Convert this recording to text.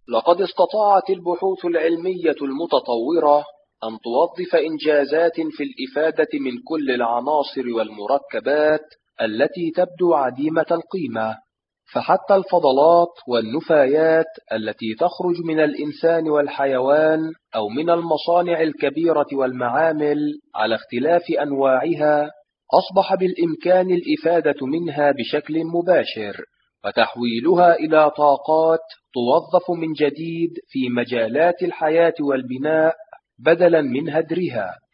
لقد استطاعت البحوث العلمية المتطورة أن توظف إنجازات في الإفادة من كل العناصر والمركبات التي تبدو عديمة القيمة، فحتى الفضلات والنفايات التي تخرج من الإنسان والحيوان أو من المصانع الكبيرة والمعامل على اختلاف أنواعها أصبح بالإمكان الإفادة منها بشكل مباشر، وتحويلها إلى طاقات توظف من جديد في مجالات الحياة والبناء بدلا من هدرها.